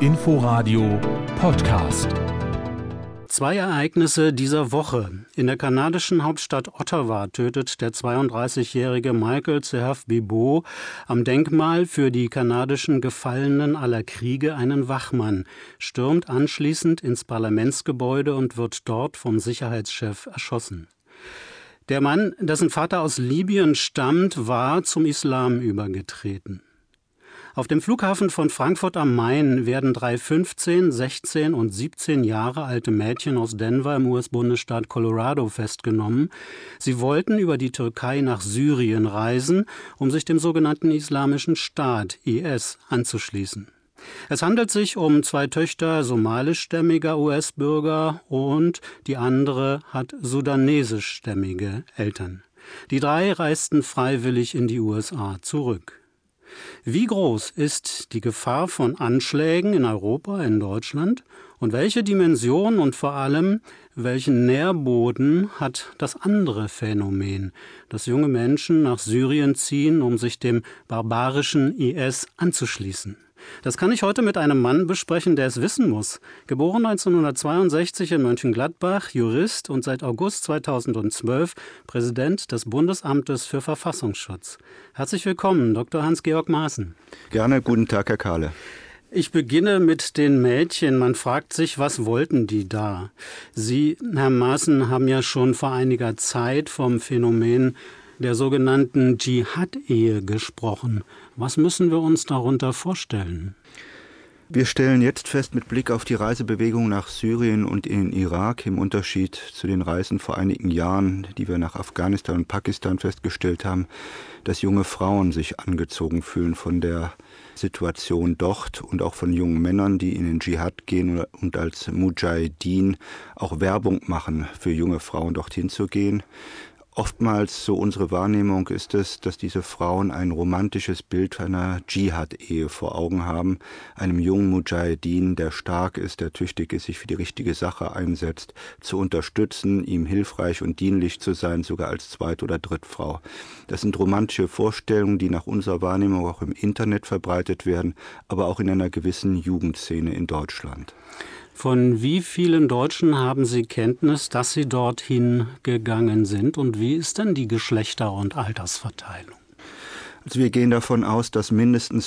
Inforadio Podcast. Zwei Ereignisse dieser Woche. In der kanadischen Hauptstadt Ottawa tötet der 32-jährige Michael Serf-Bibeau am Denkmal für die kanadischen Gefallenen aller Kriege einen Wachmann, stürmt anschließend ins Parlamentsgebäude und wird dort vom Sicherheitschef erschossen. Der Mann, dessen Vater aus Libyen stammt, war zum Islam übergetreten. Auf dem Flughafen von Frankfurt am Main werden 3 15, 16 und 17 Jahre alte Mädchen aus Denver im US-Bundesstaat Colorado festgenommen. Sie wollten über die Türkei nach Syrien reisen, um sich dem sogenannten Islamischen Staat, IS, anzuschließen. Es handelt sich um 2 Töchter somalischstämmiger US-Bürger und die andere hat sudanesischstämmige Eltern. Die 3 reisten freiwillig in die USA zurück. Wie groß ist die Gefahr von Anschlägen in Europa, in Deutschland? Und welche Dimension und vor allem, welchen Nährboden hat das andere Phänomen, dass junge Menschen nach Syrien ziehen, um sich dem barbarischen IS anzuschließen? Das kann ich heute mit einem Mann besprechen, der es wissen muss. Geboren 1962 in Mönchengladbach, Jurist und seit August 2012 Präsident des Bundesamtes für Verfassungsschutz. Herzlich willkommen, Dr. Hans-Georg Maaßen. Gerne, guten Tag, Herr Kahle. Ich beginne mit den Mädchen. Man fragt sich, was wollten die da? Sie, Herr Maaßen, haben ja schon vor einiger Zeit vom Phänomen der sogenannten Dschihad-Ehe gesprochen. Was müssen wir uns darunter vorstellen? Wir stellen jetzt fest, mit Blick auf die Reisebewegung nach Syrien und in den Irak, im Unterschied zu den Reisen vor einigen Jahren, die wir nach Afghanistan und Pakistan festgestellt haben, dass junge Frauen sich angezogen fühlen von der Situation dort und auch von jungen Männern, die in den Dschihad gehen und als Mujahideen auch Werbung machen, für junge Frauen dorthin zu gehen. Oftmals, so unsere Wahrnehmung, ist es, dass diese Frauen ein romantisches Bild einer Dschihad-Ehe vor Augen haben, einem jungen Mujahedin, der stark ist, der tüchtig ist, sich für die richtige Sache einsetzt, zu unterstützen, ihm hilfreich und dienlich zu sein, sogar als Zweit- oder Drittfrau. Das sind romantische Vorstellungen, die nach unserer Wahrnehmung auch im Internet verbreitet werden, aber auch in einer gewissen Jugendszene in Deutschland. Von wie vielen Deutschen haben Sie Kenntnis, dass sie dorthin gegangen sind? Und wie ist denn die Geschlechter- und Altersverteilung? Also wir gehen davon aus, dass mindestens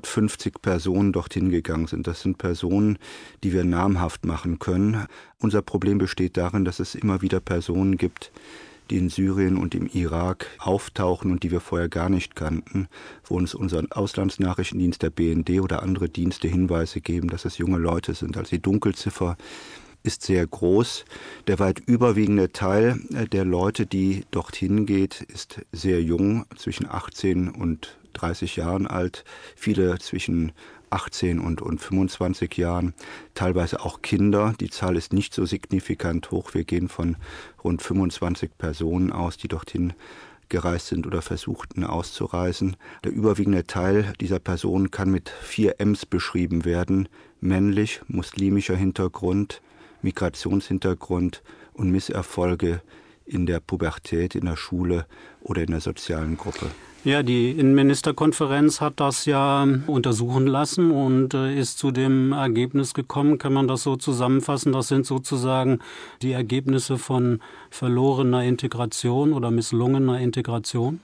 450 Personen dorthin gegangen sind. Das sind Personen, die wir namhaft machen können. Unser Problem besteht darin, dass es immer wieder Personen gibt, die in Syrien und im Irak auftauchen und die wir vorher gar nicht kannten, wo uns unser Auslandsnachrichtendienst, der BND oder andere Dienste Hinweise geben, dass es junge Leute sind. Also die Dunkelziffer ist sehr groß. Der weit überwiegende Teil der Leute, die dorthin geht, ist sehr jung, zwischen 18 und 30 Jahren alt, viele zwischen 18 und 25 Jahren, teilweise auch Kinder. Die Zahl ist nicht so signifikant hoch. Wir gehen von rund 25 Personen aus, die dorthin gereist sind oder versuchten auszureisen. Der überwiegende Teil dieser Personen kann mit 4 Ms beschrieben werden: männlich, muslimischer Hintergrund, Migrationshintergrund und Misserfolge in der Pubertät, in der Schule oder in der sozialen Gruppe. Ja, die Innenministerkonferenz hat das ja untersuchen lassen und ist zu dem Ergebnis gekommen. Kann man das so zusammenfassen? Das sind sozusagen die Ergebnisse von verlorener Integration oder misslungener Integration?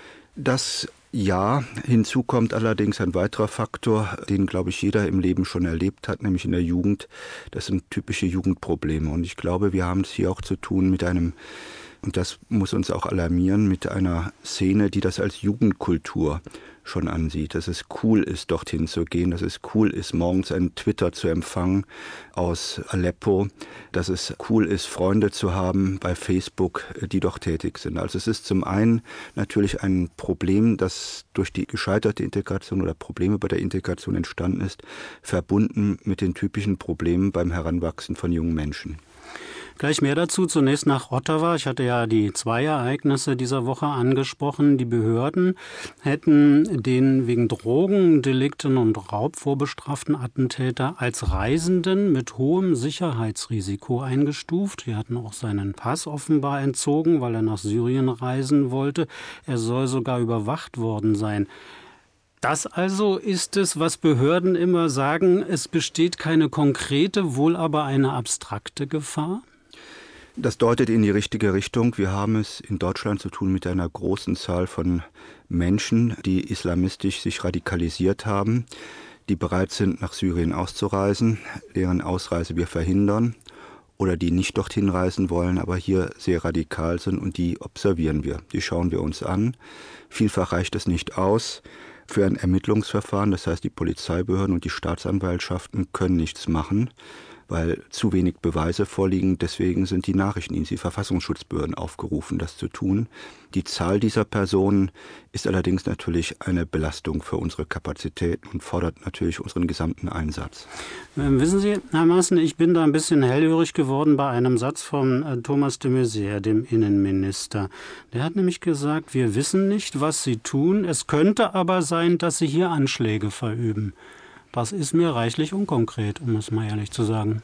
Das ja, hinzu kommt allerdings ein weiterer Faktor, den, glaube ich, jeder im Leben schon erlebt hat, nämlich in der Jugend. Das sind typische Jugendprobleme. Und ich glaube, wir haben es hier auch zu tun mit einem, und das muss uns auch alarmieren, mit einer Szene, die das als Jugendkultur schon ansieht, dass es cool ist, dorthin zu gehen, dass es cool ist, morgens einen Twitter zu empfangen aus Aleppo, dass es cool ist, Freunde zu haben bei Facebook, die dort tätig sind. Also es ist zum einen natürlich ein Problem, das durch die gescheiterte Integration oder Probleme bei der Integration entstanden ist, verbunden mit den typischen Problemen beim Heranwachsen von jungen Menschen. Gleich mehr dazu. Zunächst nach Ottawa. Ich hatte ja die 2 Ereignisse dieser Woche angesprochen. Die Behörden hätten den wegen Drogendelikten und Raub vorbestraften Attentäter als Reisenden mit hohem Sicherheitsrisiko eingestuft. Die hatten auch seinen Pass offenbar entzogen, weil er nach Syrien reisen wollte. Er soll sogar überwacht worden sein. Das also ist es, was Behörden immer sagen, es besteht keine konkrete, wohl aber eine abstrakte Gefahr? Das deutet in die richtige Richtung. Wir haben es in Deutschland zu tun mit einer großen Zahl von Menschen, die islamistisch sich radikalisiert haben, die bereit sind, nach Syrien auszureisen, deren Ausreise wir verhindern, oder die nicht dorthin reisen wollen, aber hier sehr radikal sind, und die observieren wir. Die schauen wir uns an. Vielfach reicht es nicht aus für ein Ermittlungsverfahren. Das heißt, die Polizeibehörden und die Staatsanwaltschaften können nichts machen, weil zu wenig Beweise vorliegen. Deswegen sind die Nachrichtendienste, die Verfassungsschutzbehörden aufgerufen, das zu tun. Die Zahl dieser Personen ist allerdings natürlich eine Belastung für unsere Kapazitäten und fordert natürlich unseren gesamten Einsatz. Wissen Sie, Herr Maaßen, ich bin da ein bisschen hellhörig geworden bei einem Satz von Thomas de Maizière, dem Innenminister. Der hat nämlich gesagt, wir wissen nicht, was Sie tun. Es könnte aber sein, dass Sie hier Anschläge verüben. Das ist mir reichlich unkonkret, um es mal ehrlich zu sagen.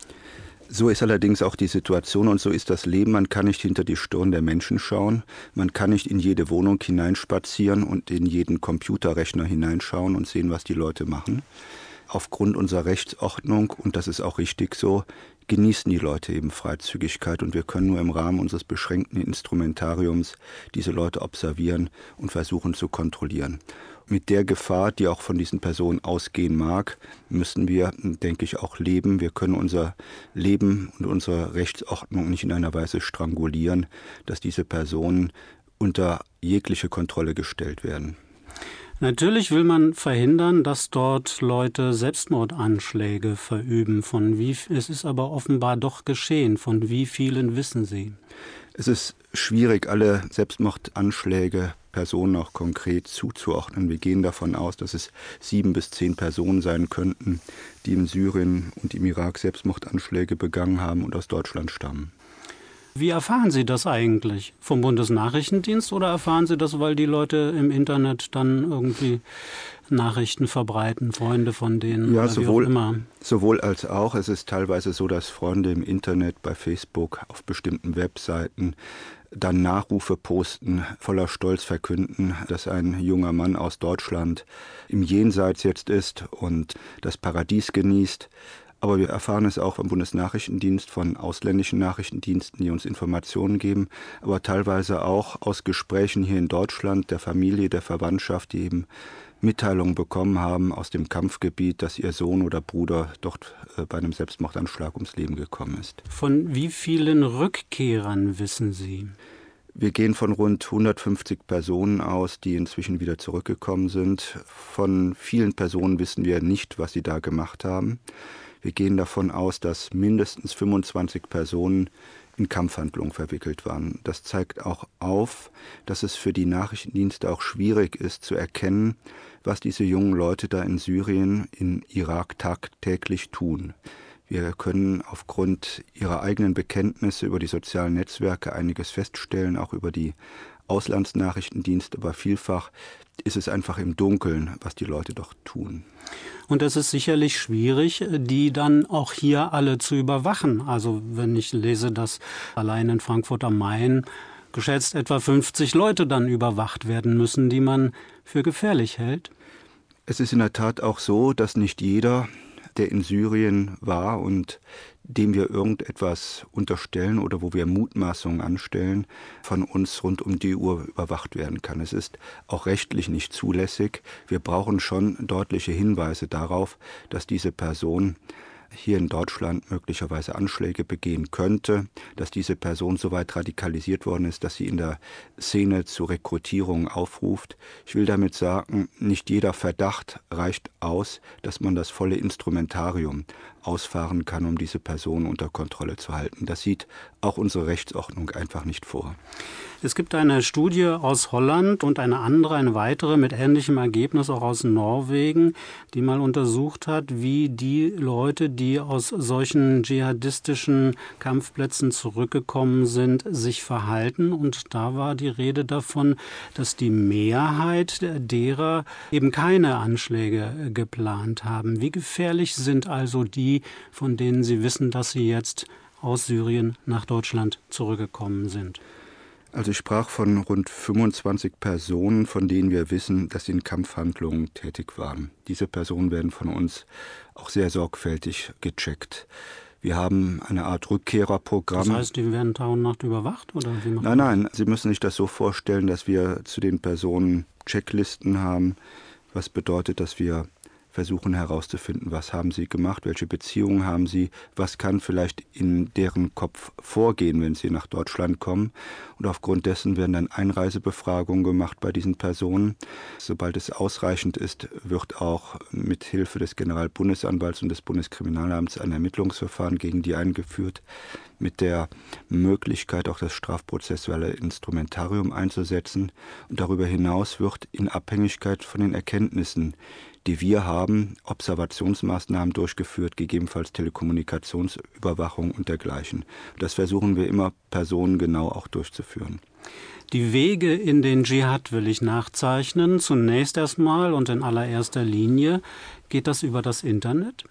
So ist allerdings auch die Situation und so ist das Leben. Man kann nicht hinter die Stirn der Menschen schauen. Man kann nicht in jede Wohnung hineinspazieren und in jeden Computerrechner hineinschauen und sehen, was die Leute machen. Aufgrund unserer Rechtsordnung, und das ist auch richtig so, genießen die Leute eben Freizügigkeit und wir können nur im Rahmen unseres beschränkten Instrumentariums diese Leute observieren und versuchen zu kontrollieren. Mit der Gefahr, die auch von diesen Personen ausgehen mag, müssen wir, denke ich, auch leben. Wir können unser Leben und unsere Rechtsordnung nicht in einer Weise strangulieren, dass diese Personen unter jegliche Kontrolle gestellt werden. Natürlich will man verhindern, dass dort Leute Selbstmordanschläge verüben. Es ist aber offenbar doch geschehen. Von wie vielen wissen Sie? Es ist schwierig, alle Selbstmordanschläge Personen auch konkret zuzuordnen. Wir gehen davon aus, dass es 7 bis 10 Personen sein könnten, die in Syrien und im Irak Selbstmordanschläge begangen haben und aus Deutschland stammen. Wie erfahren Sie das eigentlich? Vom Bundesnachrichtendienst oder erfahren Sie das, weil die Leute im Internet dann irgendwie Nachrichten verbreiten, Freunde von denen? Ja, oder wie auch immer? Sowohl als auch. Es ist teilweise so, dass Freunde im Internet, bei Facebook, auf bestimmten Webseiten dann Nachrufe posten, voller Stolz verkünden, dass ein junger Mann aus Deutschland im Jenseits jetzt ist und das Paradies genießt. Aber wir erfahren es auch vom Bundesnachrichtendienst, von ausländischen Nachrichtendiensten, die uns Informationen geben, aber teilweise auch aus Gesprächen hier in Deutschland, der Familie, der Verwandtschaft, die eben Mitteilungen bekommen haben aus dem Kampfgebiet, dass ihr Sohn oder Bruder dort bei einem Selbstmordanschlag ums Leben gekommen ist. Von wie vielen Rückkehrern wissen Sie? Wir gehen von rund 150 Personen aus, die inzwischen wieder zurückgekommen sind. Von vielen Personen wissen wir nicht, was sie da gemacht haben. Wir gehen davon aus, dass mindestens 25 Personen in Kampfhandlungen verwickelt waren. Das zeigt auch auf, dass es für die Nachrichtendienste auch schwierig ist zu erkennen, was diese jungen Leute da in Syrien, in Irak tagtäglich tun. Wir können aufgrund ihrer eigenen Bekenntnisse über die sozialen Netzwerke einiges feststellen, auch über die Auslandsnachrichtendienste, aber vielfach ist es einfach im Dunkeln, was die Leute doch tun. Und es ist sicherlich schwierig, die dann auch hier alle zu überwachen. Also wenn ich lese, dass allein in Frankfurt am Main geschätzt etwa 50 Leute dann überwacht werden müssen, die man für gefährlich hält. Es ist in der Tat auch so, dass nicht jeder, der in Syrien war und dem wir irgendetwas unterstellen oder wo wir Mutmaßungen anstellen, von uns rund um die Uhr überwacht werden kann. Es ist auch rechtlich nicht zulässig. Wir brauchen schon deutliche Hinweise darauf, dass diese Person hier in Deutschland möglicherweise Anschläge begehen könnte, dass diese Person so weit radikalisiert worden ist, dass sie in der Szene zu Rekrutierung aufruft. Ich will damit sagen, nicht jeder Verdacht reicht aus, dass man das volle Instrumentarium ausfahren kann, um diese Person unter Kontrolle zu halten. Das sieht auch unsere Rechtsordnung einfach nicht vor. Es gibt eine Studie aus Holland und eine weitere mit ähnlichem Ergebnis auch aus Norwegen, die mal untersucht hat, wie die Leute, die aus solchen dschihadistischen Kampfplätzen zurückgekommen sind, sich verhalten. Und da war die Rede davon, dass die Mehrheit derer eben keine Anschläge geplant haben. Wie gefährlich sind also die, von denen Sie wissen, dass sie jetzt aus Syrien nach Deutschland zurückgekommen sind? Also ich sprach von rund 25 Personen, von denen wir wissen, dass sie in Kampfhandlungen tätig waren. Diese Personen werden von uns auch sehr sorgfältig gecheckt. Wir haben eine Art Rückkehrerprogramm. Das heißt, die werden Tag und Nacht überwacht? Oder wie macht Nein, Sie müssen sich das so vorstellen, dass wir zu den Personen Checklisten haben, was bedeutet, dass wir versuchen herauszufinden, was haben sie gemacht, welche Beziehungen haben sie, was kann vielleicht in deren Kopf vorgehen, wenn sie nach Deutschland kommen. Und aufgrund dessen werden dann Einreisebefragungen gemacht bei diesen Personen. Sobald es ausreichend ist, wird auch mit Hilfe des Generalbundesanwalts und des Bundeskriminalamts ein Ermittlungsverfahren gegen die eingeführt, mit der Möglichkeit, auch das strafprozessuale Instrumentarium einzusetzen. Und darüber hinaus wird in Abhängigkeit von den Erkenntnissen, die wir haben, Observationsmaßnahmen durchgeführt, gegebenenfalls Telekommunikationsüberwachung und dergleichen. Das versuchen wir immer personengenau auch durchzuführen. Die Wege in den Dschihad will ich nachzeichnen. Zunächst erstmal und in allererster Linie geht das über das Internet?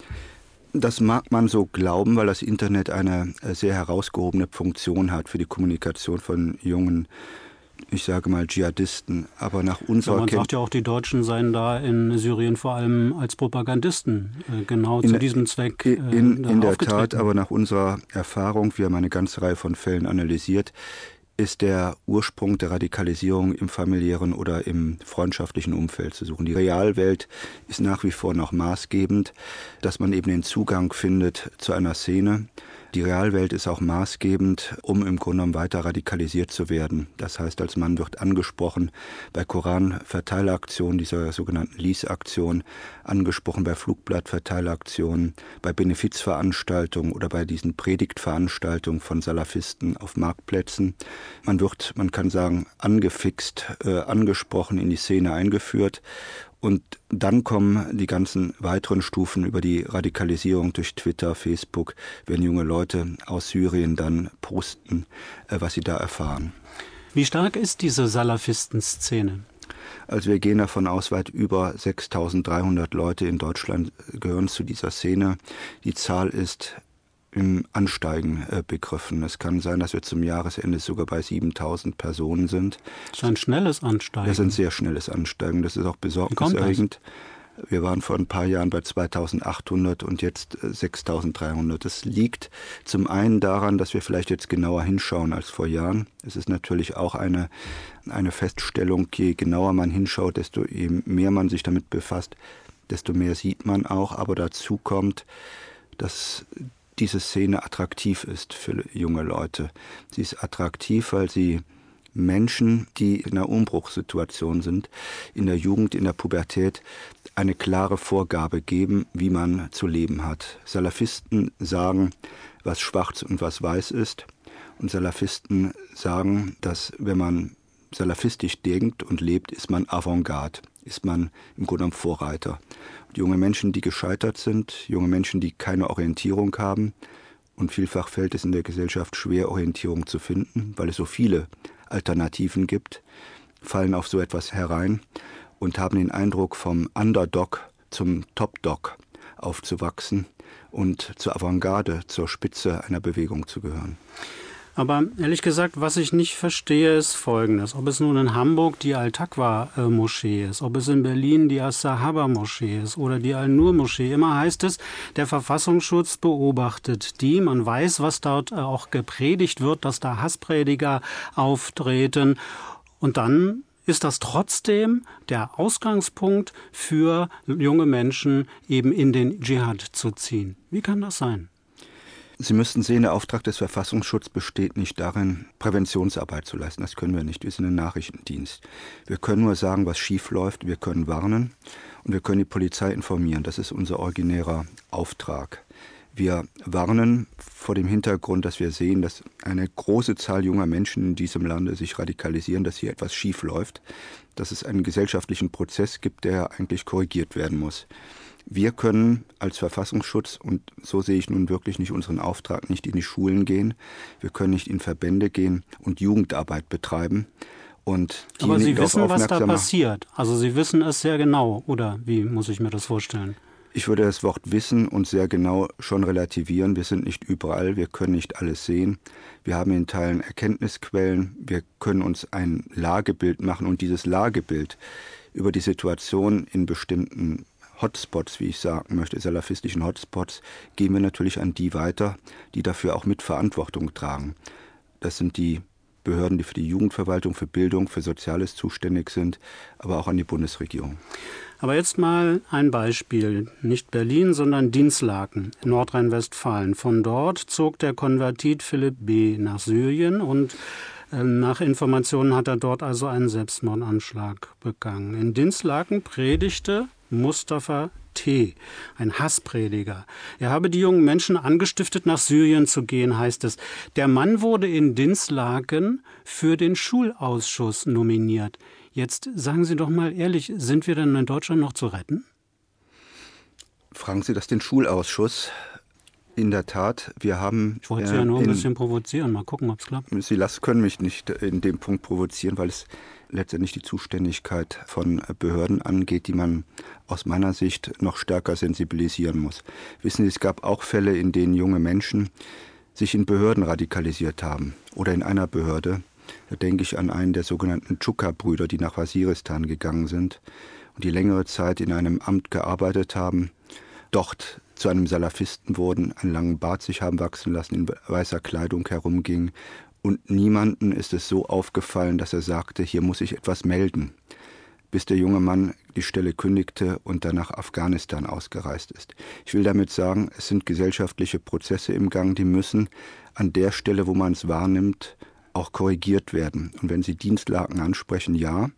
Das mag man so glauben, weil das Internet eine sehr herausgehobene Funktion hat für die Kommunikation von jungen, ich sage mal, Dschihadisten. Aber nach unserer Man sagt ja auch, die Deutschen seien da in Syrien vor allem als Propagandisten genau zu diesem Zweck in der Tat, aber nach unserer Erfahrung, wir haben eine ganze Reihe von Fällen analysiert, ist der Ursprung der Radikalisierung im familiären oder im freundschaftlichen Umfeld zu suchen. Die Realwelt ist nach wie vor noch maßgebend, dass man eben den Zugang findet zu einer Szene. Die Realwelt ist auch maßgebend, um im Grunde genommen weiter radikalisiert zu werden. Das heißt, als Mann wird angesprochen bei Koran-Verteileraktionen, dieser sogenannten Lies-Aktion, angesprochen bei Flugblatt-Verteileraktionen, bei Benefizveranstaltungen oder bei diesen Predigtveranstaltungen von Salafisten auf Marktplätzen. Man wird, man kann sagen, angefixt, angesprochen, in die Szene eingeführt. Und dann kommen die ganzen weiteren Stufen über die Radikalisierung durch Twitter, Facebook, wenn junge Leute aus Syrien dann posten, was sie da erfahren. Wie stark ist diese Salafisten-Szene? Also wir gehen davon aus, weit über 6.300 Leute in Deutschland gehören zu dieser Szene. Die Zahl ist im Ansteigen begriffen. Es kann sein, dass wir zum Jahresende sogar bei 7.000 Personen sind. Das ist ein schnelles Ansteigen. Das ist ein sehr schnelles Ansteigen. Das ist auch besorgniserregend. Wir waren vor ein paar Jahren bei 2.800 und jetzt 6.300. Das liegt zum einen daran, dass wir vielleicht jetzt genauer hinschauen als vor Jahren. Es ist natürlich auch eine Feststellung, je genauer man hinschaut, desto mehr man sich damit befasst, desto mehr sieht man auch. Aber dazu kommt, dass diese Szene attraktiv ist für junge Leute. Sie ist attraktiv, weil sie Menschen, die in einer Umbruchssituation sind, in der Jugend, in der Pubertät, eine klare Vorgabe geben, wie man zu leben hat. Salafisten sagen, was schwarz und was weiß ist. Und Salafisten sagen, dass wenn man salafistisch denkt und lebt, ist man Avantgarde, ist man im Grunde genommen Vorreiter. Und junge Menschen, die gescheitert sind, junge Menschen, die keine Orientierung haben, und vielfach fällt es in der Gesellschaft schwer, Orientierung zu finden, weil es so viele Alternativen gibt, fallen auf so etwas herein und haben den Eindruck, vom Underdog zum Top-Dog aufzuwachsen und zur Avantgarde, zur Spitze einer Bewegung zu gehören. Aber ehrlich gesagt, was ich nicht verstehe, ist Folgendes. Ob es nun in Hamburg die Al-Taqwa-Moschee ist, ob es in Berlin die As-Sahaba-Moschee ist oder die Al-Nur-Moschee. Immer heißt es, der Verfassungsschutz beobachtet die. Man weiß, was dort auch gepredigt wird, dass da Hassprediger auftreten. Und dann ist das trotzdem der Ausgangspunkt für junge Menschen, eben in den Dschihad zu ziehen. Wie kann das sein? Sie müssten sehen, der Auftrag des Verfassungsschutzes besteht nicht darin, Präventionsarbeit zu leisten. Das können wir nicht. Wir sind ein Nachrichtendienst. Wir können nur sagen, was schief läuft. Wir können warnen und wir können die Polizei informieren. Das ist unser originärer Auftrag. Wir warnen vor dem Hintergrund, dass wir sehen, dass eine große Zahl junger Menschen in diesem Lande sich radikalisieren, dass hier etwas schief läuft, dass es einen gesellschaftlichen Prozess gibt, der eigentlich korrigiert werden muss. Wir können als Verfassungsschutz, und so sehe ich nun wirklich nicht unseren Auftrag, nicht in die Schulen gehen. Wir können nicht in Verbände gehen und Jugendarbeit betreiben. Und aber Sie wissen, was da passiert. Also Sie wissen es sehr genau, oder wie muss ich mir das vorstellen? Ich würde das Wort Wissen und sehr genau schon relativieren. Wir sind nicht überall, wir können nicht alles sehen. Wir haben in Teilen Erkenntnisquellen, wir können uns ein Lagebild machen und dieses Lagebild über die Situation in bestimmten Hotspots, wie ich sagen möchte, salafistischen Hotspots, geben wir natürlich an die weiter, die dafür auch mit Verantwortung tragen. Das sind die Behörden, die für die Jugendverwaltung, für Bildung, für Soziales zuständig sind, aber auch an die Bundesregierung. Aber jetzt mal ein Beispiel, nicht Berlin, sondern Dinslaken in Nordrhein-Westfalen. Von dort zog der Konvertit Philipp B. nach Syrien und nach Informationen hat er dort also einen Selbstmordanschlag begangen. In Dinslaken predigte Mustafa T., ein Hassprediger. Er habe die jungen Menschen angestiftet, nach Syrien zu gehen, heißt es. Der Mann wurde in Dinslaken für den Schulausschuss nominiert. Jetzt sagen Sie doch mal ehrlich, sind wir denn in Deutschland noch zu retten? Fragen Sie das den Schulausschuss. In der Tat, wir haben... Ich wollte Sie ja nur ein bisschen provozieren, mal gucken, ob es klappt. Sie können mich nicht in dem Punkt provozieren, weil es letztendlich die Zuständigkeit von Behörden angeht, die man aus meiner Sicht noch stärker sensibilisieren muss. Wissen Sie, es gab auch Fälle, in denen junge Menschen sich in Behörden radikalisiert haben oder in einer Behörde. Da denke ich an einen der sogenannten Tschuka-Brüder, die nach Waziristan gegangen sind und die längere Zeit in einem Amt gearbeitet haben, dort zu einem Salafisten wurden, einen langen Bart sich haben wachsen lassen, in weißer Kleidung herumging. Und niemandem ist es so aufgefallen, dass er sagte, hier muss ich etwas melden, bis der junge Mann die Stelle kündigte und dann nach Afghanistan ausgereist ist. Ich will damit sagen, es sind gesellschaftliche Prozesse im Gang, die müssen an der Stelle, wo man es wahrnimmt, auch korrigiert werden. Und wenn Sie Dinslaken ansprechen, ja,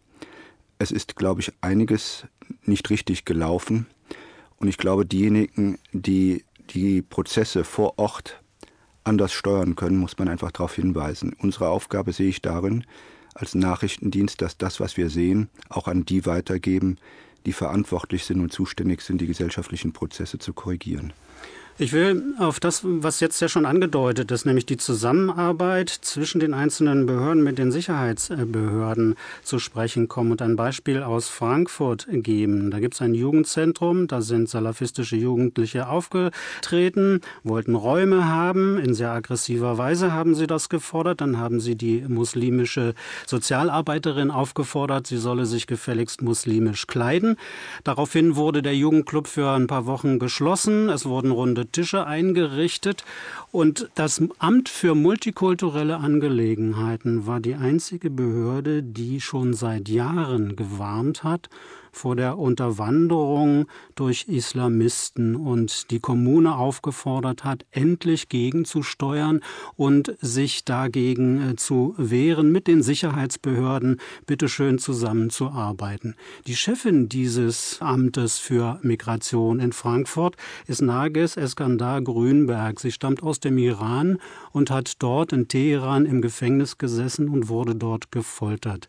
es ist, glaube ich, einiges nicht richtig gelaufen. Und ich glaube, diejenigen, die die Prozesse vor Ort anders steuern können, muss man einfach darauf hinweisen. Unsere Aufgabe sehe ich darin, als Nachrichtendienst, dass das, was wir sehen, auch an die weitergeben, die verantwortlich sind und zuständig sind, die gesellschaftlichen Prozesse zu korrigieren. Ich will auf das, was jetzt ja schon angedeutet ist, nämlich die Zusammenarbeit zwischen den einzelnen Behörden mit den Sicherheitsbehörden zu sprechen kommen und ein Beispiel aus Frankfurt geben. Da gibt es ein Jugendzentrum, da sind salafistische Jugendliche aufgetreten, wollten Räume haben, in sehr aggressiver Weise haben sie das gefordert. Dann haben sie die muslimische Sozialarbeiterin aufgefordert, sie solle sich gefälligst muslimisch kleiden. Daraufhin wurde der Jugendclub für ein paar Wochen geschlossen, es wurden runde Tische eingerichtet und das Amt für multikulturelle Angelegenheiten war die einzige Behörde, die schon seit Jahren gewarnt hat vor der Unterwanderung durch Islamisten und die Kommune aufgefordert hat, endlich gegenzusteuern und sich dagegen zu wehren, mit den Sicherheitsbehörden bitteschön zusammenzuarbeiten. Die Chefin dieses Amtes für Migration in Frankfurt ist Narges Eskandar Grünberg. Sie stammt aus dem Iran und hat dort in Teheran im Gefängnis gesessen und wurde dort gefoltert.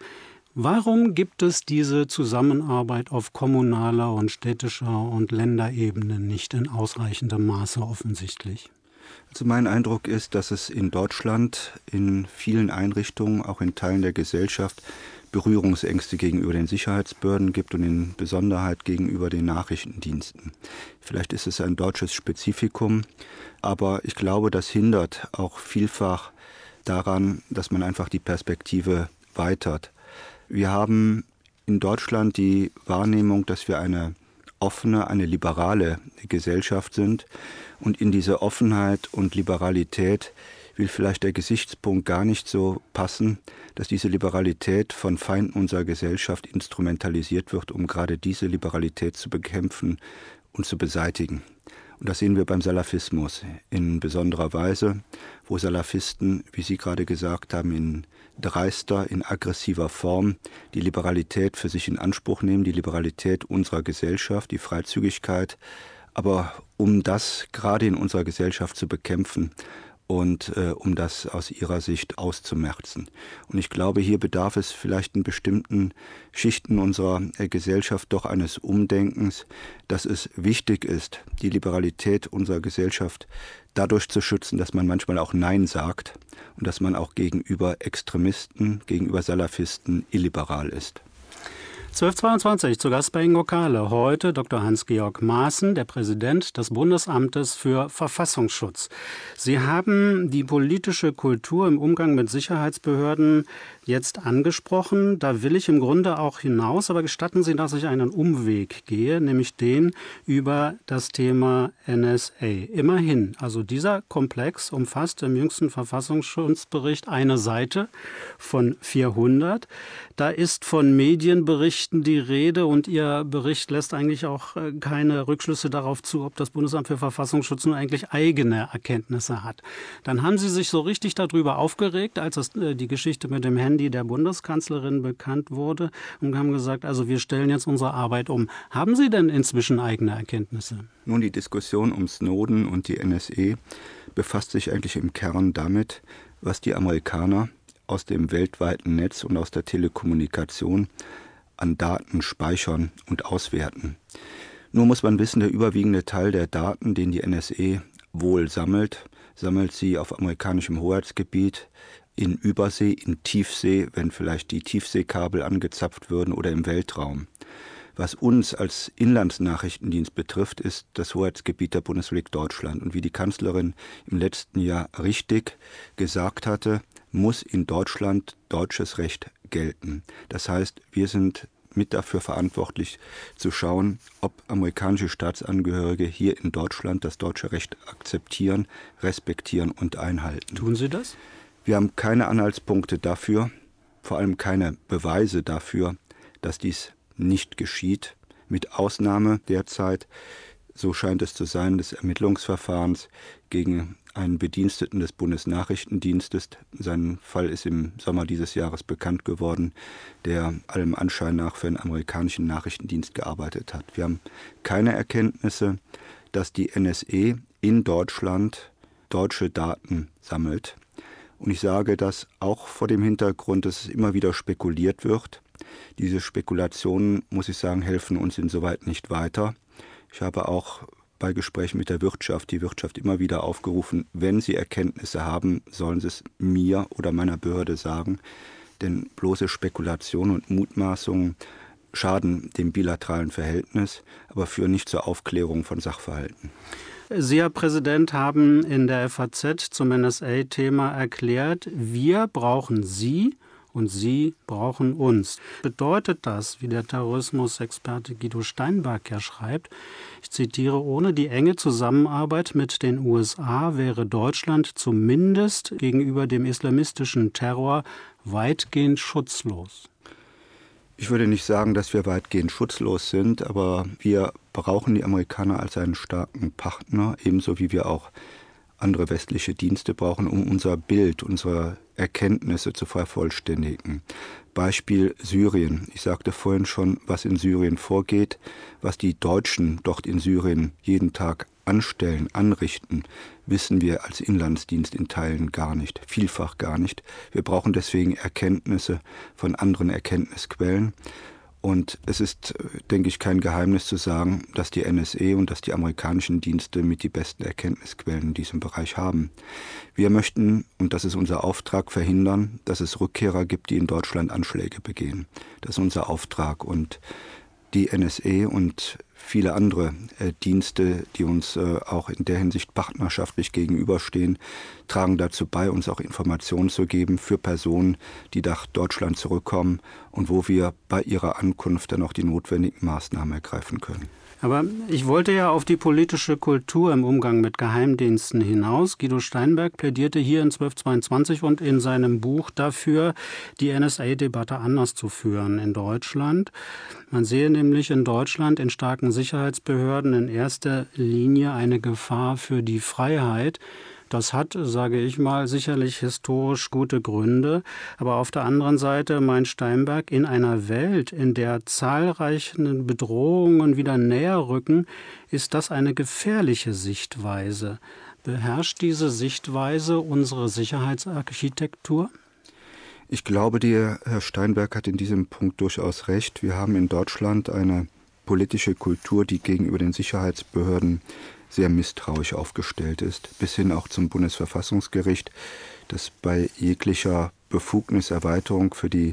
Warum gibt es diese Zusammenarbeit auf kommunaler und städtischer und Länderebene nicht in ausreichendem Maße offensichtlich? Also mein Eindruck ist, dass es in Deutschland in vielen Einrichtungen, auch in Teilen der Gesellschaft, Berührungsängste gegenüber den Sicherheitsbehörden gibt und in Besonderheit gegenüber den Nachrichtendiensten. Vielleicht ist es ein deutsches Spezifikum, aber ich glaube, das hindert auch vielfach daran, dass man einfach die Perspektive weitert. Wir haben in Deutschland die Wahrnehmung, dass wir eine offene, eine liberale Gesellschaft sind. Und in diese Offenheit und Liberalität will vielleicht der Gesichtspunkt gar nicht so passen, dass diese Liberalität von Feinden unserer Gesellschaft instrumentalisiert wird, um gerade diese Liberalität zu bekämpfen und zu beseitigen. Und das sehen wir beim Salafismus in besonderer Weise, wo Salafisten, wie Sie gerade gesagt haben, in dreister, in aggressiver Form die Liberalität für sich in Anspruch nehmen, die Liberalität unserer Gesellschaft, die Freizügigkeit. Aber um das gerade in unserer Gesellschaft zu bekämpfen und um das aus ihrer Sicht auszumerzen. Und ich glaube, hier bedarf es vielleicht in bestimmten Schichten unserer Gesellschaft doch eines Umdenkens, dass es wichtig ist, die Liberalität unserer Gesellschaft dadurch zu schützen, dass man manchmal auch Nein sagt und dass man auch gegenüber Extremisten, gegenüber Salafisten illiberal ist. 12:22 zu Gast bei Ingo Kahle. Heute Dr. Hans-Georg Maaßen, der Präsident des Bundesamtes für Verfassungsschutz. Sie haben die politische Kultur im Umgang mit Sicherheitsbehörden jetzt angesprochen. Da will ich im Grunde auch hinaus, aber gestatten Sie, dass ich einen Umweg gehe, nämlich den über das Thema NSA. Immerhin, also dieser Komplex umfasst im jüngsten Verfassungsschutzbericht eine Seite von 400. Da ist von Medienberichten die Rede und Ihr Bericht lässt eigentlich auch keine Rückschlüsse darauf zu, ob das Bundesamt für Verfassungsschutz nun eigentlich eigene Erkenntnisse hat. Dann haben Sie sich so richtig darüber aufgeregt, als die Geschichte mit dem Handy der Bundeskanzlerin bekannt wurde und haben gesagt, also wir stellen jetzt unsere Arbeit um. Haben Sie denn inzwischen eigene Erkenntnisse? Nun, die Diskussion um Snowden und die NSA befasst sich eigentlich im Kern damit, was die Amerikaner aus dem weltweiten Netz und aus der Telekommunikation an Daten speichern und auswerten. Nur muss man wissen, der überwiegende Teil der Daten, den die NSA wohl sammelt sie auf amerikanischem Hoheitsgebiet, in Übersee, in Tiefsee, wenn vielleicht die Tiefseekabel angezapft würden, oder im Weltraum. Was uns als Inlandsnachrichtendienst betrifft, ist das Hoheitsgebiet der Bundesrepublik Deutschland. Und wie die Kanzlerin im letzten Jahr richtig gesagt hatte, muss in Deutschland deutsches Recht gelten. Das heißt, wir sind mit dafür verantwortlich zu schauen, ob amerikanische Staatsangehörige hier in Deutschland das deutsche Recht akzeptieren, respektieren und einhalten. Tun Sie das? Wir haben keine Anhaltspunkte dafür, vor allem keine Beweise dafür, dass dies nicht geschieht, mit Ausnahme derzeit, so scheint es zu sein, des Ermittlungsverfahrens gegen einen Bediensteten des Bundesnachrichtendienstes. Sein Fall ist im Sommer dieses Jahres bekannt geworden, der allem Anschein nach für einen amerikanischen Nachrichtendienst gearbeitet hat. Wir haben keine Erkenntnisse, dass die NSA in Deutschland deutsche Daten sammelt. Und ich sage das auch vor dem Hintergrund, dass es immer wieder spekuliert wird. Diese Spekulationen, muss ich sagen, helfen uns insoweit nicht weiter. Ich habe auch bei Gesprächen mit der Wirtschaft die Wirtschaft immer wieder aufgerufen, wenn sie Erkenntnisse haben, sollen sie es mir oder meiner Behörde sagen. Denn bloße Spekulationen und Mutmaßungen schaden dem bilateralen Verhältnis, aber führen nicht zur Aufklärung von Sachverhalten. Sie, Herr Präsident, haben in der FAZ zum NSA-Thema erklärt, wir brauchen Sie und Sie brauchen uns. Bedeutet das, wie der Terrorismusexperte Guido Steinberg ja schreibt, ich zitiere, ohne die enge Zusammenarbeit mit den USA wäre Deutschland zumindest gegenüber dem islamistischen Terror weitgehend schutzlos? Ich würde nicht sagen, dass wir weitgehend schutzlos sind, aber wir brauchen die Amerikaner als einen starken Partner, ebenso wie wir auch andere westliche Dienste brauchen, um unser Bild, unsere Erkenntnisse zu vervollständigen. Beispiel Syrien. Ich sagte vorhin schon, was in Syrien vorgeht, was die Deutschen dort in Syrien jeden Tag anstellen, anrichten, wissen wir als Inlandsdienst in Teilen gar nicht, vielfach gar nicht. Wir brauchen deswegen Erkenntnisse von anderen Erkenntnisquellen. Und es ist, denke ich, kein Geheimnis zu sagen, dass die NSA und dass die amerikanischen Dienste mit die besten Erkenntnisquellen in diesem Bereich haben. Wir möchten, und das ist unser Auftrag, verhindern, dass es Rückkehrer gibt, die in Deutschland Anschläge begehen. Das ist unser Auftrag. Und die NSA und viele andere Dienste, die uns auch in der Hinsicht partnerschaftlich gegenüberstehen, tragen dazu bei, uns auch Informationen zu geben für Personen, die nach Deutschland zurückkommen und wo wir bei ihrer Ankunft dann auch die notwendigen Maßnahmen ergreifen können. Aber ich wollte ja auf die politische Kultur im Umgang mit Geheimdiensten hinaus. Guido Steinberg plädierte hier in 1222 und in seinem Buch dafür, die NSA-Debatte anders zu führen in Deutschland. Man sehe nämlich in Deutschland in starken Sicherheitsbehörden in erster Linie eine Gefahr für die Freiheit. Das hat, sage ich mal, sicherlich historisch gute Gründe. Aber auf der anderen Seite meint Steinberg, in einer Welt, in der zahlreiche Bedrohungen wieder näher rücken, ist das eine gefährliche Sichtweise. Beherrscht diese Sichtweise unsere Sicherheitsarchitektur? Ich glaube, Herr Steinberg hat in diesem Punkt durchaus recht. Wir haben in Deutschland eine politische Kultur, die gegenüber den Sicherheitsbehörden sehr misstrauisch aufgestellt ist, bis hin auch zum Bundesverfassungsgericht, das bei jeglicher Befugniserweiterung für die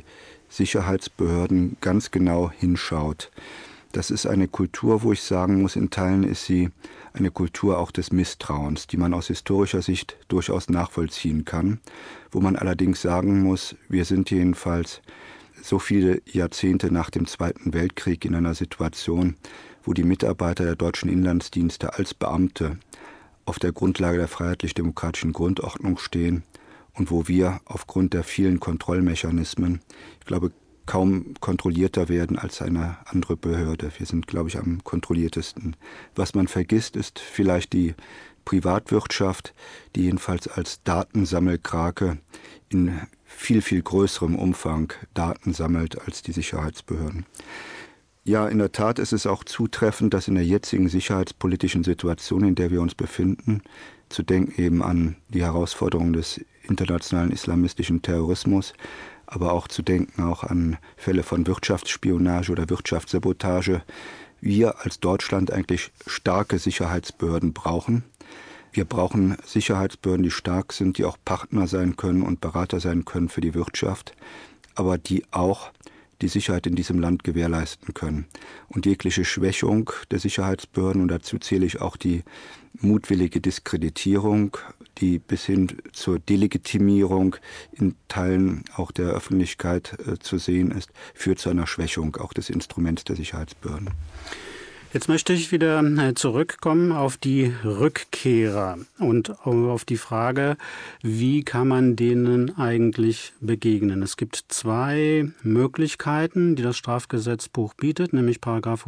Sicherheitsbehörden ganz genau hinschaut. Das ist eine Kultur, wo ich sagen muss, in Teilen ist sie eine Kultur auch des Misstrauens, die man aus historischer Sicht durchaus nachvollziehen kann, wo man allerdings sagen muss, wir sind jedenfalls so viele Jahrzehnte nach dem Zweiten Weltkrieg in einer Situation, wo die Mitarbeiter der deutschen Inlandsdienste als Beamte auf der Grundlage der freiheitlich-demokratischen Grundordnung stehen und wo wir aufgrund der vielen Kontrollmechanismen, ich glaube, kaum kontrollierter werden als eine andere Behörde. Wir sind, glaube ich, am kontrolliertesten. Was man vergisst, ist vielleicht die Privatwirtschaft, die jedenfalls als Datensammelkrake in viel, viel größerem Umfang Daten sammelt als die Sicherheitsbehörden. Ja, in der Tat ist es auch zutreffend, dass in der jetzigen sicherheitspolitischen Situation, in der wir uns befinden, zu denken eben an die Herausforderungen des internationalen islamistischen Terrorismus, aber auch zu denken auch an Fälle von Wirtschaftsspionage oder Wirtschaftssabotage, wir als Deutschland eigentlich starke Sicherheitsbehörden brauchen. Wir brauchen Sicherheitsbehörden, die stark sind, die auch Partner sein können und Berater sein können für die Wirtschaft, aber die auch die Sicherheit in diesem Land gewährleisten können. Und jegliche Schwächung der Sicherheitsbehörden, und dazu zähle ich auch die mutwillige Diskreditierung, die bis hin zur Delegitimierung in Teilen auch der Öffentlichkeit zu sehen ist, führt zu einer Schwächung auch des Instruments der Sicherheitsbehörden. Jetzt möchte ich wieder zurückkommen auf die Rückkehrer und auf die Frage, wie kann man denen eigentlich begegnen? Es gibt zwei Möglichkeiten, die das Strafgesetzbuch bietet, nämlich Paragraph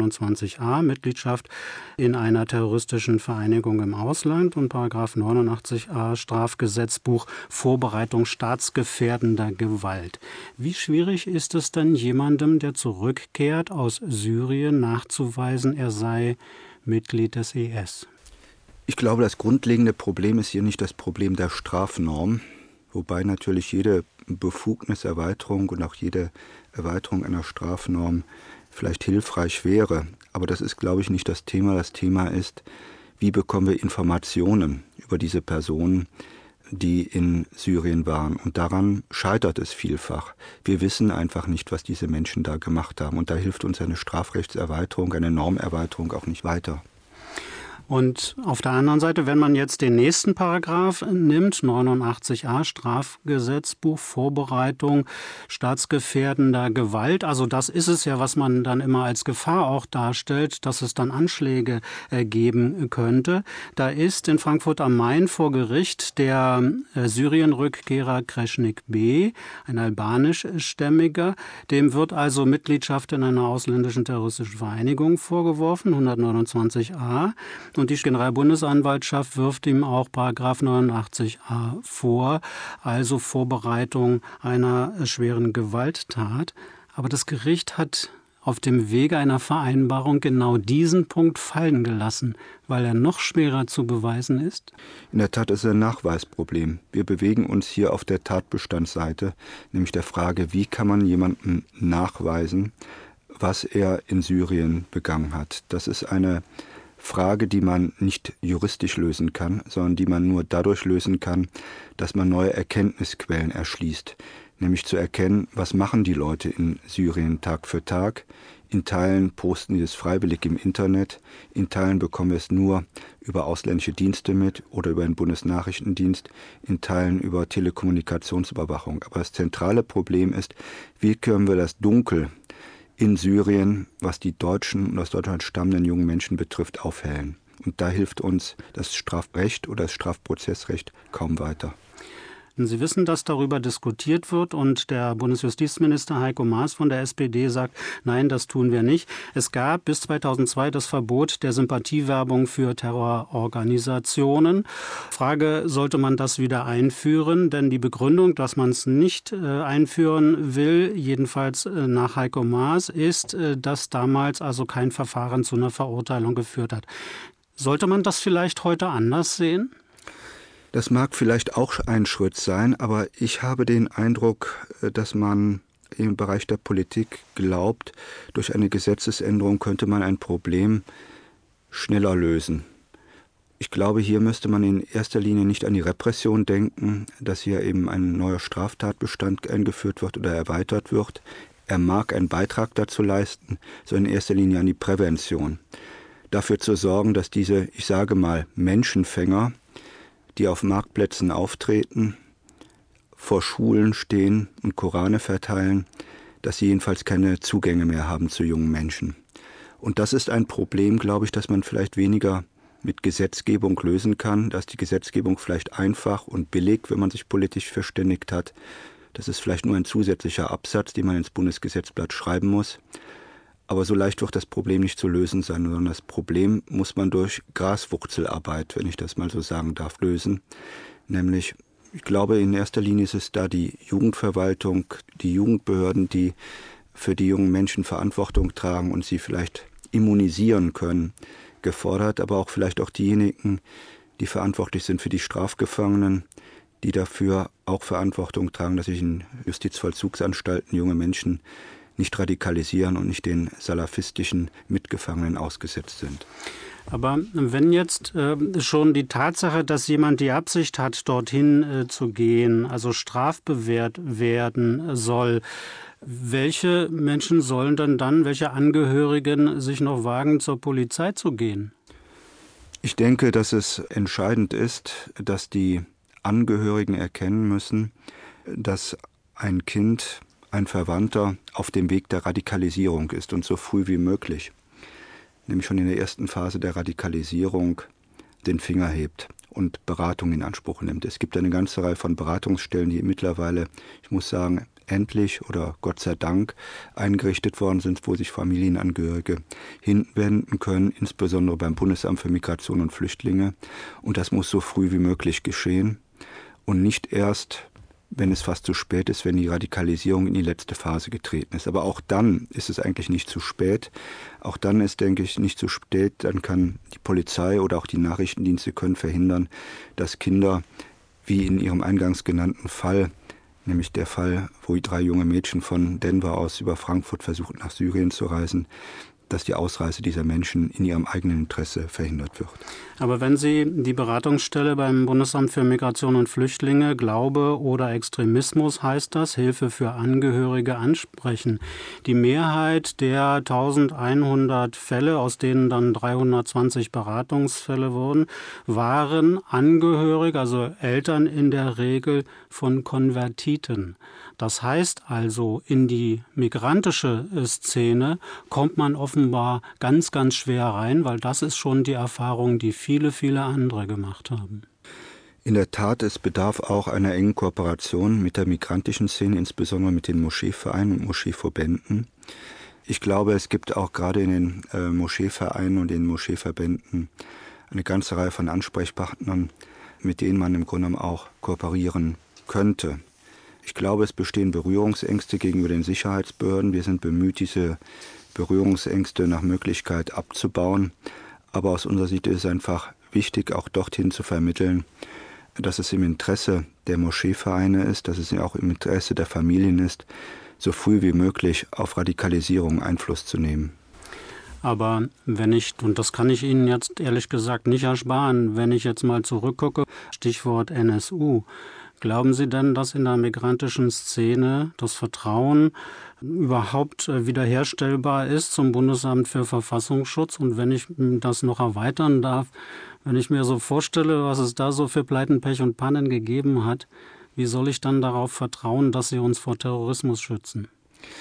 129a, Mitgliedschaft in einer terroristischen Vereinigung im Ausland, und Paragraph 89a, Strafgesetzbuch, Vorbereitung staatsgefährdender Gewalt. Wie schwierig ist es denn, jemandem, der zurückkehrt aus Syrien, nachzuweisen, er sei Mitglied des IS? Ich glaube, das grundlegende Problem ist hier nicht das Problem der Strafnorm, wobei natürlich jede Befugniserweiterung und auch jede Erweiterung einer Strafnorm vielleicht hilfreich wäre. Aber das ist, glaube ich, nicht das Thema. Das Thema ist, wie bekommen wir Informationen über diese Personen, die in Syrien waren. Und daran scheitert es vielfach. Wir wissen einfach nicht, was diese Menschen da gemacht haben. Und da hilft uns eine Strafrechtserweiterung, eine Normerweiterung auch nicht weiter. Und auf der anderen Seite, wenn man jetzt den nächsten Paragraph nimmt, 89a Strafgesetzbuch, Vorbereitung staatsgefährdender Gewalt, also das ist es ja, was man dann immer als Gefahr auch darstellt, dass es dann Anschläge geben könnte. Da ist in Frankfurt am Main vor Gericht der Syrien-Rückkehrer Kreschnik B., ein albanischstämmiger, dem wird also Mitgliedschaft in einer ausländischen terroristischen Vereinigung vorgeworfen, 129a. Und die Generalbundesanwaltschaft wirft ihm auch Paragraph 89a vor, also Vorbereitung einer schweren Gewalttat. Aber das Gericht hat auf dem Wege einer Vereinbarung genau diesen Punkt fallen gelassen, weil er noch schwerer zu beweisen ist? In der Tat ist es ein Nachweisproblem. Wir bewegen uns hier auf der Tatbestandsseite, nämlich der Frage, wie kann man jemandem nachweisen, was er in Syrien begangen hat. Das ist eine Frage, die man nicht juristisch lösen kann, sondern die man nur dadurch lösen kann, dass man neue Erkenntnisquellen erschließt. Nämlich zu erkennen, was machen die Leute in Syrien Tag für Tag. In Teilen posten die es freiwillig im Internet, in Teilen bekommen wir es nur über ausländische Dienste mit oder über den Bundesnachrichtendienst, in Teilen über Telekommunikationsüberwachung. Aber das zentrale Problem ist, wie können wir das Dunkel in Syrien, was die deutschen und aus Deutschland stammenden jungen Menschen betrifft, aufhellen. Und da hilft uns das Strafrecht oder das Strafprozessrecht kaum weiter. Sie wissen, dass darüber diskutiert wird und der Bundesjustizminister Heiko Maas von der SPD sagt, nein, das tun wir nicht. Es gab bis 2002 das Verbot der Sympathiewerbung für Terrororganisationen. Frage, sollte man das wieder einführen? Denn die Begründung, dass man es nicht einführen will, jedenfalls nach Heiko Maas, ist, dass damals also kein Verfahren zu einer Verurteilung geführt hat. Sollte man das vielleicht heute anders sehen? Das mag vielleicht auch ein Schritt sein, aber ich habe den Eindruck, dass man im Bereich der Politik glaubt, durch eine Gesetzesänderung könnte man ein Problem schneller lösen. Ich glaube, hier müsste man in erster Linie nicht an die Repression denken, dass hier eben ein neuer Straftatbestand eingeführt wird oder erweitert wird. Er mag einen Beitrag dazu leisten, sondern in erster Linie an die Prävention. Dafür zu sorgen, dass diese, ich sage mal, Menschenfänger, die auf Marktplätzen auftreten, vor Schulen stehen und Korane verteilen, dass sie jedenfalls keine Zugänge mehr haben zu jungen Menschen. Und das ist ein Problem, glaube ich, das man vielleicht weniger mit Gesetzgebung lösen kann. Da ist die Gesetzgebung vielleicht einfach und billig, wenn man sich politisch verständigt hat. Das ist vielleicht nur ein zusätzlicher Absatz, den man ins Bundesgesetzblatt schreiben muss. Aber so leicht wird das Problem nicht zu lösen sein, sondern das Problem muss man durch Graswurzelarbeit, wenn ich das mal so sagen darf, lösen. Nämlich, ich glaube, in erster Linie ist es da die Jugendverwaltung, die Jugendbehörden, die für die jungen Menschen Verantwortung tragen und sie vielleicht immunisieren können, gefordert, aber auch vielleicht auch diejenigen, die verantwortlich sind für die Strafgefangenen, die dafür auch Verantwortung tragen, dass sich in Justizvollzugsanstalten junge Menschen nicht radikalisieren und nicht den salafistischen Mitgefangenen ausgesetzt sind. Aber wenn jetzt schon die Tatsache, dass jemand die Absicht hat, dorthin zu gehen, also strafbewehrt werden soll, welche Menschen sollen dann, welche Angehörigen sich noch wagen, zur Polizei zu gehen? Ich denke, dass es entscheidend ist, dass die Angehörigen erkennen müssen, dass ein Kind, ein Verwandter auf dem Weg der Radikalisierung ist und so früh wie möglich, nämlich schon in der ersten Phase der Radikalisierung, den Finger hebt und Beratung in Anspruch nimmt. Es gibt eine ganze Reihe von Beratungsstellen, die mittlerweile, ich muss sagen, endlich oder Gott sei Dank eingerichtet worden sind, wo sich Familienangehörige hinwenden können, insbesondere beim Bundesamt für Migration und Flüchtlinge. Und das muss so früh wie möglich geschehen und nicht erst, wenn es fast zu spät ist, wenn die Radikalisierung in die letzte Phase getreten ist. Aber auch dann ist es eigentlich nicht zu spät. Auch dann ist, denke ich, nicht zu spät. Dann kann die Polizei oder auch die Nachrichtendienste können verhindern, dass Kinder, wie in ihrem eingangs genannten Fall, nämlich der Fall, wo 3 junge Mädchen von Denver aus über Frankfurt versuchten, nach Syrien zu reisen, dass die Ausreise dieser Menschen in ihrem eigenen Interesse verhindert wird. Aber wenn Sie die Beratungsstelle beim Bundesamt für Migration und Flüchtlinge, Glaube oder Extremismus, heißt das, Hilfe für Angehörige ansprechen. Die Mehrheit der 1100 Fälle, aus denen dann 320 Beratungsfälle wurden, waren Angehörige, also Eltern in der Regel von Konvertiten. Das heißt also, in die migrantische Szene kommt man offenbar ganz, ganz schwer rein, weil das ist schon die Erfahrung, die viele, viele andere gemacht haben. In der Tat, es bedarf auch einer engen Kooperation mit der migrantischen Szene, insbesondere mit den Moscheevereinen und Moscheeverbänden. Ich glaube, es gibt auch gerade in den Moscheevereinen und den Moscheeverbänden eine ganze Reihe von Ansprechpartnern, mit denen man im Grunde genommen auch kooperieren könnte. Ich glaube, es bestehen Berührungsängste gegenüber den Sicherheitsbehörden. Wir sind bemüht, diese Berührungsängste nach Möglichkeit abzubauen. Aber aus unserer Sicht ist es einfach wichtig, auch dorthin zu vermitteln, dass es im Interesse der Moscheevereine ist, dass es auch im Interesse der Familien ist, so früh wie möglich auf Radikalisierung Einfluss zu nehmen. Aber wenn ich, und das kann ich Ihnen jetzt ehrlich gesagt nicht ersparen, wenn ich jetzt mal zurückgucke, Stichwort NSU, glauben Sie denn, dass in der migrantischen Szene das Vertrauen überhaupt wiederherstellbar ist zum Bundesamt für Verfassungsschutz? Und wenn ich das noch erweitern darf, wenn ich mir so vorstelle, was es da so für Pleiten, Pech und Pannen gegeben hat, wie soll ich dann darauf vertrauen, dass Sie uns vor Terrorismus schützen?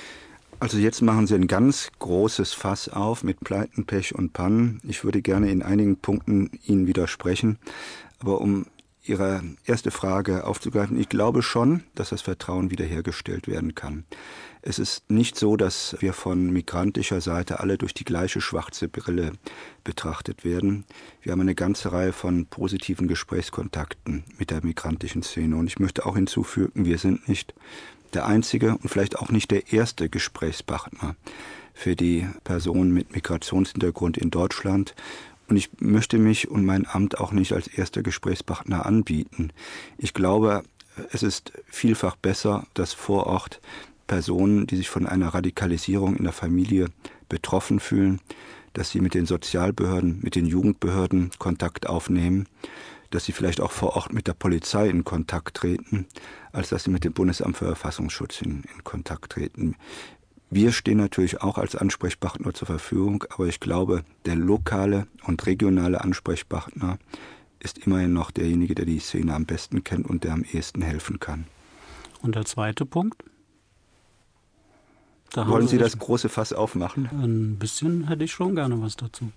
Also jetzt machen Sie ein ganz großes Fass auf mit Pleiten, Pech und Pannen. Ich würde gerne in einigen Punkten Ihnen widersprechen, aber um Ihre erste Frage aufzugreifen, ich glaube schon, dass das Vertrauen wiederhergestellt werden kann. Es ist nicht so, dass wir von migrantischer Seite alle durch die gleiche schwarze Brille betrachtet werden. Wir haben eine ganze Reihe von positiven Gesprächskontakten mit der migrantischen Szene. Und ich möchte auch hinzufügen, wir sind nicht der einzige und vielleicht auch nicht der erste Gesprächspartner für die Personen mit Migrationshintergrund in Deutschland. Und ich möchte mich und mein Amt auch nicht als erster Gesprächspartner anbieten. Ich glaube, es ist vielfach besser, dass vor Ort Personen, die sich von einer Radikalisierung in der Familie betroffen fühlen, dass sie mit den Sozialbehörden, mit den Jugendbehörden Kontakt aufnehmen, dass sie vielleicht auch vor Ort mit der Polizei in Kontakt treten, als dass sie mit dem Bundesamt für Verfassungsschutz in Kontakt treten. Wir stehen natürlich auch als Ansprechpartner zur Verfügung, aber ich glaube, der lokale und regionale Ansprechpartner ist immerhin noch derjenige, der die Szene am besten kennt und der am ehesten helfen kann. Und der zweite Punkt? Wollen Sie das große Fass aufmachen? Ein bisschen hätte ich schon gerne was dazu.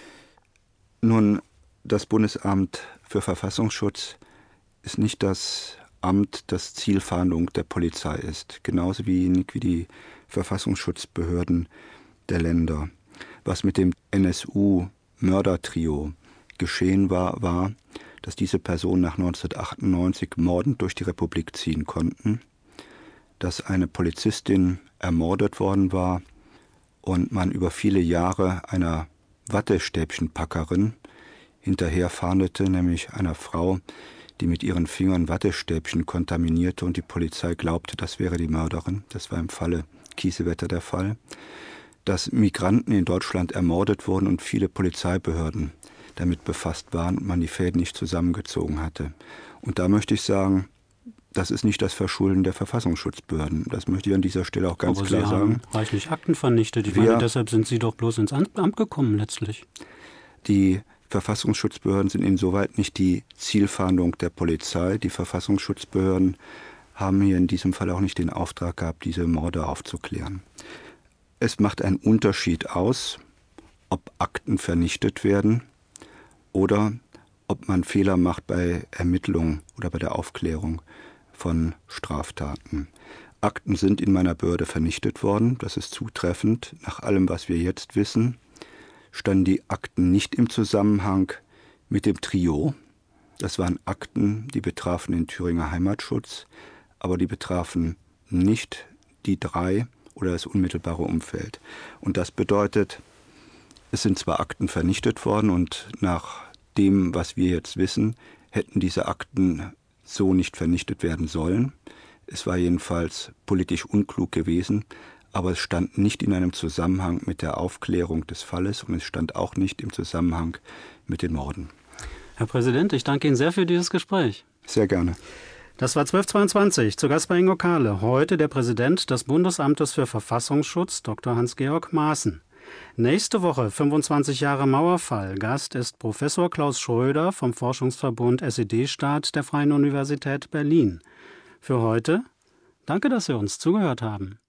Nun, das Bundesamt für Verfassungsschutz ist nicht das Amt, das Zielfahndung der Polizei ist, genauso wenig wie die Verfassungsschutzbehörden der Länder. Was mit dem NSU-Mördertrio geschehen war, dass diese Personen nach 1998 mordend durch die Republik ziehen konnten, dass eine Polizistin ermordet worden war und man über viele Jahre einer Wattestäbchenpackerin hinterher fahndete, nämlich einer Frau, die mit ihren Fingern Wattestäbchen kontaminierte und die Polizei glaubte, das wäre die Mörderin. Das war im Falle Kiesewetter der Fall. Dass Migranten in Deutschland ermordet wurden und viele Polizeibehörden damit befasst waren und man die Fäden nicht zusammengezogen hatte. Und da möchte ich sagen, das ist nicht das Verschulden der Verfassungsschutzbehörden. Das möchte ich an dieser Stelle auch ganz klar sagen. Aber Sie haben reichlich Akten vernichtet. Ich meine, deshalb sind Sie doch bloß ins Amt gekommen letztlich. Die Verfassungsschutzbehörden sind insoweit nicht die Zielfahndung der Polizei. Die Verfassungsschutzbehörden haben hier in diesem Fall auch nicht den Auftrag gehabt, diese Morde aufzuklären. Es macht einen Unterschied aus, ob Akten vernichtet werden oder ob man Fehler macht bei Ermittlungen oder bei der Aufklärung von Straftaten. Akten sind in meiner Behörde vernichtet worden, das ist zutreffend. Nach allem, was wir jetzt wissen, standen die Akten nicht im Zusammenhang mit dem Trio. Das waren Akten, die betrafen den Thüringer Heimatschutz, aber die betrafen nicht die 3 oder das unmittelbare Umfeld. Und das bedeutet, es sind zwar Akten vernichtet worden und nach dem, was wir jetzt wissen, hätten diese Akten so nicht vernichtet werden sollen. Es war jedenfalls politisch unklug gewesen, aber es stand nicht in einem Zusammenhang mit der Aufklärung des Falles und es stand auch nicht im Zusammenhang mit den Morden. Herr Präsident, ich danke Ihnen sehr für dieses Gespräch. Sehr gerne. Das war 1222, zu Gast bei Ingo Kahle. Heute der Präsident des Bundesamtes für Verfassungsschutz, Dr. Hans-Georg Maaßen. Nächste Woche 25 Jahre Mauerfall. Gast ist Professor Klaus Schröder vom Forschungsverbund SED-Staat der Freien Universität Berlin. Für heute, danke, dass Sie uns zugehört haben.